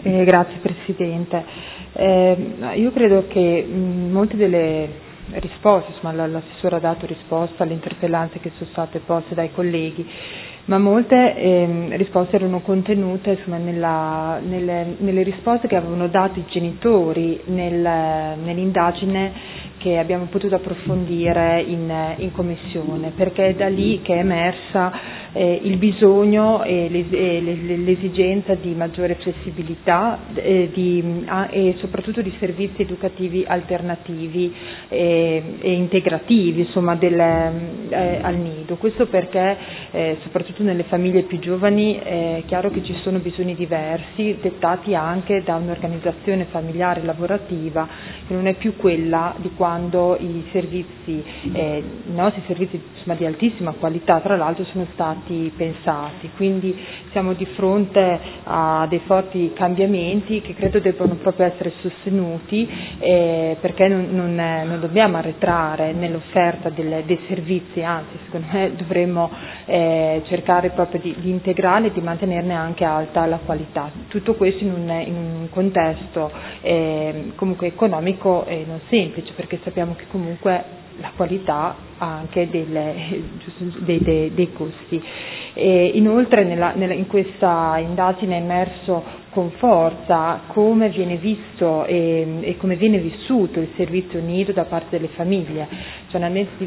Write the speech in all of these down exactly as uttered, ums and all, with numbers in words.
Eh, grazie Presidente. Eh, io credo che mh, molte delle risposte, insomma l'assessore ha dato risposta alle interpellanze che sono state poste dai colleghi, ma molte ehm, risposte erano contenute insomma, nella, nelle, nelle risposte che avevano dato i genitori nel, nell'indagine che abbiamo potuto approfondire in, in commissione, perché è da lì che è emersa eh, il bisogno e l'es- e l'esigenza di maggiore flessibilità eh, di, ah, e soprattutto di servizi educativi alternativi e, e integrativi insomma, del, eh, al nido. Questo perché eh, soprattutto nelle famiglie più giovani è chiaro che ci sono bisogni diversi, dettati anche da un'organizzazione familiare e lavorativa che non è più quella di quando i servizi, eh, i nostri servizi insomma, di altissima qualità tra l'altro sono stati pensati, quindi siamo di fronte a dei forti cambiamenti che credo debbano proprio essere sostenuti eh, perché non, non, non dobbiamo arretrare nell'offerta delle, dei servizi, anzi secondo me dovremmo eh, cercare proprio di, di integrare e di mantenerne anche alta la qualità. Tutto questo in un, in un contesto eh, comunque economico eh, non semplice, perché sappiamo che comunque la qualità ha anche delle, dei, dei, dei costi. E inoltre nella, nella, in questa indagine è emerso con forza come viene visto e, e come viene vissuto il servizio nido da parte delle famiglie, cioè,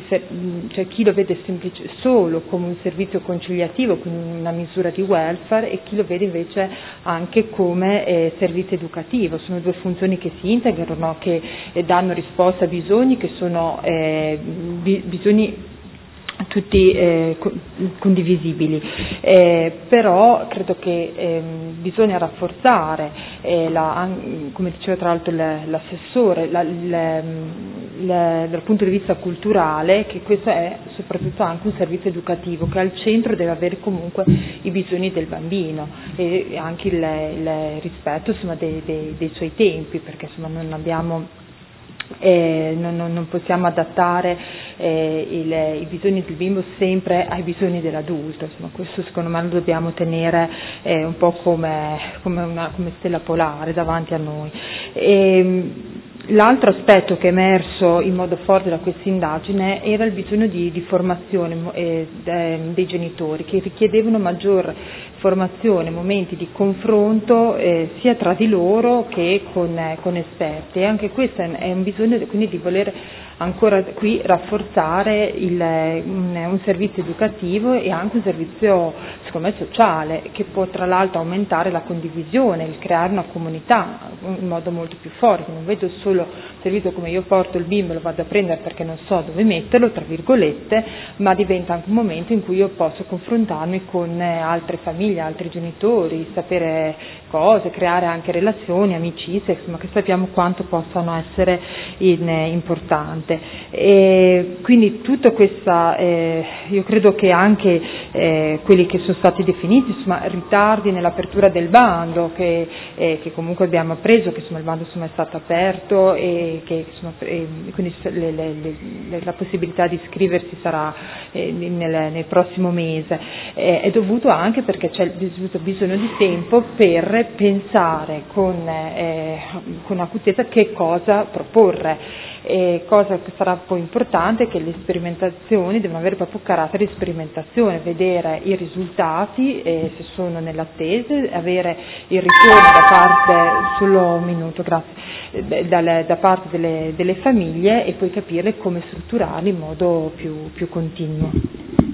cioè chi lo vede semplice, solo come un servizio conciliativo, quindi una misura di welfare, e chi lo vede invece anche come eh, servizio educativo. Sono due funzioni che si integrano, che eh, danno risposta a bisogni che sono eh, bi- bisogni tutti eh, condivisibili, eh, però credo che eh, bisogna rafforzare, eh, la, come diceva tra l'altro l'assessore, la, le, le, dal punto di vista culturale, che questo è soprattutto anche un servizio educativo che al centro deve avere comunque i bisogni del bambino e anche il, il rispetto insomma, dei, dei, dei suoi tempi, perché insomma non abbiamo Eh, non, non, non possiamo adattare eh, il, i bisogni del bimbo sempre ai bisogni dell'adulto, insomma, questo secondo me lo dobbiamo tenere eh, un po' come, come una come stella polare davanti a noi. E, l'altro aspetto che è emerso in modo forte da questa indagine era il bisogno di, di formazione eh, dei genitori, che richiedevano maggior formazione, momenti di confronto eh, sia tra di loro che con, eh, con esperti, e anche questo è, è un bisogno quindi di voler ancora qui rafforzare il, un, un servizio educativo e anche un servizio secondo me sociale, che può tra l'altro aumentare la condivisione, il creare una comunità in modo molto più forte. Non vedo solo un servizio come io porto il bimbo e lo vado a prendere perché non so dove metterlo, tra virgolette, ma diventa anche un momento in cui io posso confrontarmi con altre famiglie, altri genitori, sapere cose, creare anche relazioni, amicizie, insomma, che sappiamo quanto possano essere in, eh, importanti. E quindi tutta questa, eh, io credo che anche eh, quelli che sono stati definiti insomma, ritardi nell'apertura del bando, che, eh, che comunque abbiamo appreso che insomma, il bando insomma, è stato aperto e che insomma, eh, quindi le, le, le, la possibilità di iscriversi sarà eh, nel, nel prossimo mese, eh, è dovuto anche perché c'è bisogno di tempo per pensare con, eh, con acutezza che cosa proporre. E cosa che sarà poi importante è che le sperimentazioni devono avere proprio carattere di sperimentazione, vedere i risultati eh, se sono nell'attesa, avere il ritorno da parte, solo un minuto, grazie, da, da parte delle, delle famiglie, e poi capire come strutturarli in modo più, più continuo.